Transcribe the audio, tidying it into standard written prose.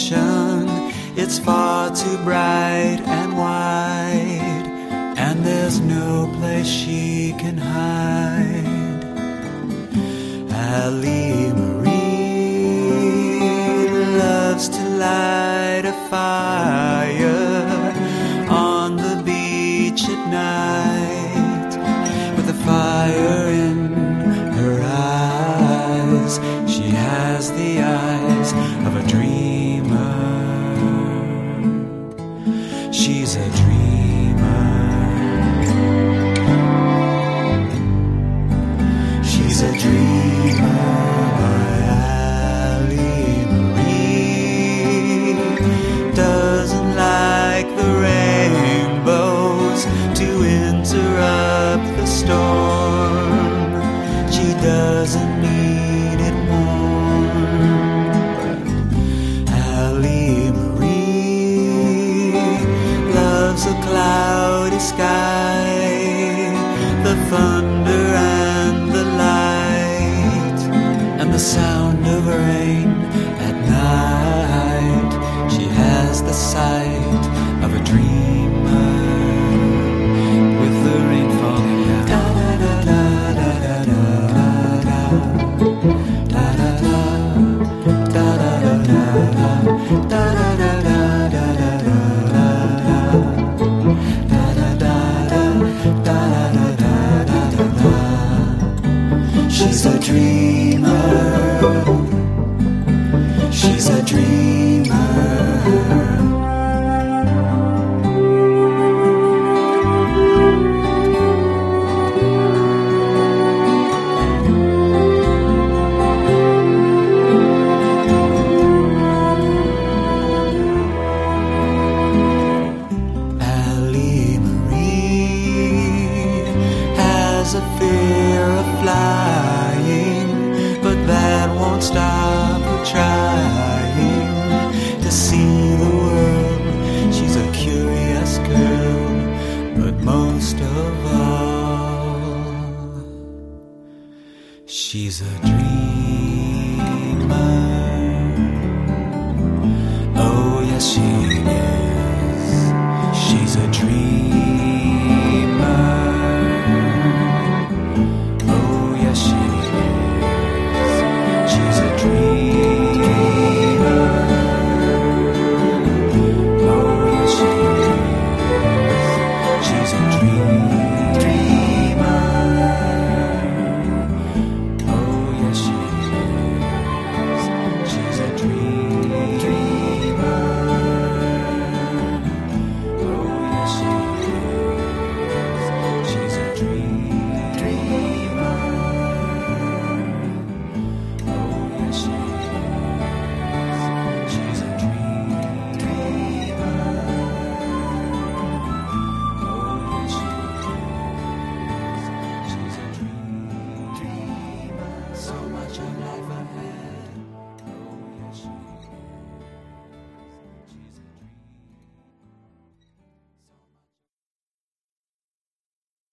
ocean. It's far too bright and wide, and there's no place she can hide. Ali Marie loves to light a fire on the beach at night, with a fire in her eyes. She has the eyes of a dreamer. She's a dreamer. She's a dreamer. Ali Marie doesn't like the rainbows to interrupt the storm. She doesn't need it warm. Ali Marie loves a cloudy sky, the thunder and the light, and the sound of rain at night. She has the sight of a dreamer, with the rain falling down. She's a dreamer. She's a dreamer. Ali Marie has a fear of flying, but that won't stop her trying to see the world. She's a curious girl, but most of all, she's a dreamer. Oh yes, she is. She's a dreamer.